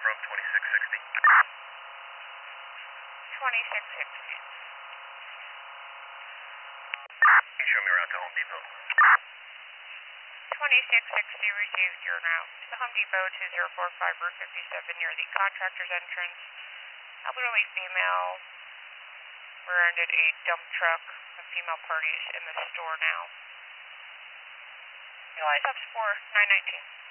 from 2660. 2660. Can you show me around to Home Depot? 2660 received your now. The Home Depot 2045 Route 57 near the contractor's entrance. Elderly female rear-ended a dump truck with female parties in the store now. Utilize ups for 919.